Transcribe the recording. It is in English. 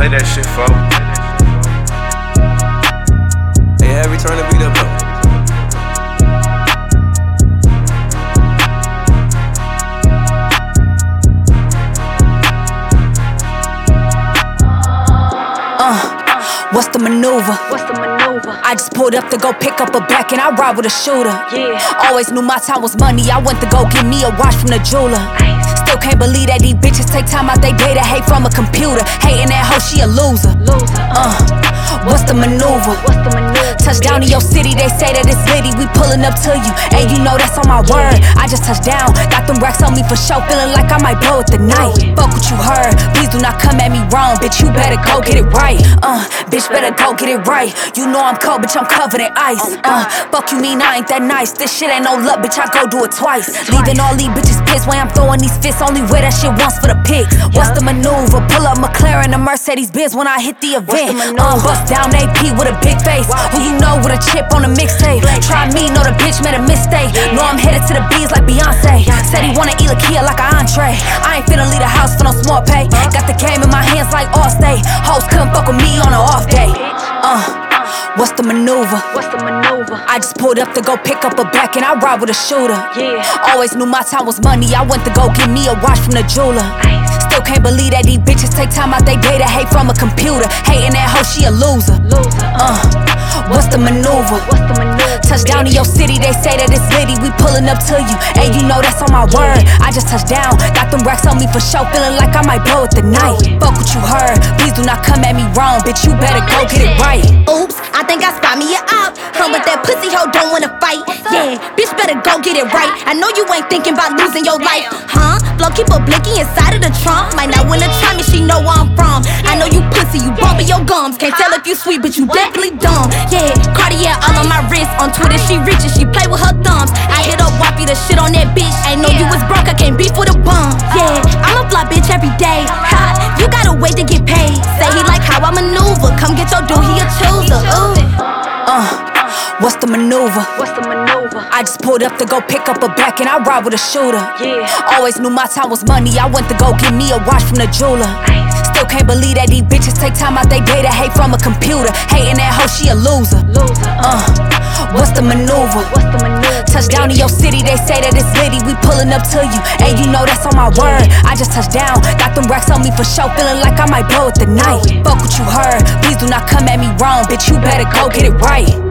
Play that shit, folk. Hey, Heavy, turn the beat up, though. What's the maneuver? What's the maneuver? I just pulled up to go pick up a back and I ride with a shooter. Yeah. Always knew my time was money. I went to go get me a watch from the jeweler. Still can't believe that these bitches take time out they day to hate from a computer. Hating that hoe, she a loser. What's the maneuver? What's the maneuver? Touchdown in your city, they say that it's litty. We pulling up to you, and you know that's on my word. I just touched down, got them racks on me for show, feeling like I might blow it tonight. Fuck what you heard, please do not come at me wrong, bitch. You better go get it right. Bitch, better go get it right. You know I'm cold, bitch. I'm covered in ice. Fuck you mean I ain't that nice? This shit ain't no luck, bitch. I go do it twice. Leaving all these bitches pissed when I'm throwing these fists. Only wear that shit once for the pics. What's the maneuver? Pull up McLaren, a Mercedes Benz when I hit the event. Bust down AP with a big face. Who you know with a chip on a mixtape? Try me, know the bitch made a mistake. Know I'm headed to the B's like Beyonce. Said he wanna eat a Kia like an entree. I ain't finna leave the house for no small pay. Got the game in my hands like Allstate. Hoes couldn't fuck with me on an off day. What's the maneuver? What's the maneuver? I just pulled up to go pick up a back and I ride with a shooter. Yeah. Always knew my time was money. I went to go get me a watch from the jeweler. Still can't believe that these bitches take time out they day to hate from a computer. Hating that hoe, she a loser. What's the maneuver? What's the maneuver? Touchdown in your city, they say that it's litty. We pulling up to you, and you know that's on my word. I just touched down, got them racks on me for show, feeling like I might blow it tonight. Fuck what you heard, please do not come at me wrong, bitch. You better go get it right. Oops, I think I spot me a op. But that pussy hoe don't wanna fight. Yeah, bitch better go get it right. I know you ain't thinking about losing your life, huh? Blow keep a blicky inside of the trunk. Might not wanna try me, she know where I'm from. I know you pussy, you bumping your gums. Can't tell if you sweet, but you definitely dumb. Yeah, Cartier all on my wrist. On Twitter she rich and she play with her thumbs. I hit up Wappy the shit on that bitch. Ain't know you was broke, I can't beef with a bum. Yeah, I'm a fly bitch every day. Ha, you gotta wait to get paid. Say he like how I maneuver. Come get your dude, he a chooser. What's the maneuver? What's the maneuver? I just pulled up to go pick up a back and I ride with a shooter. Yeah. Always knew my time was money. I went to go get me a watch from the jeweler. Still can't believe that these bitches take time out they day to hate from a computer. Hating that hoe, she a loser. What's the maneuver? What's the maneuver? Touchdown in your city, they say that it's litty. We pulling up to you, and you know that's on my word. I just touched down, got them racks on me for show, feeling like I might blow it tonight. Fuck what you heard, please do not come at me wrong, bitch. You better go get it right.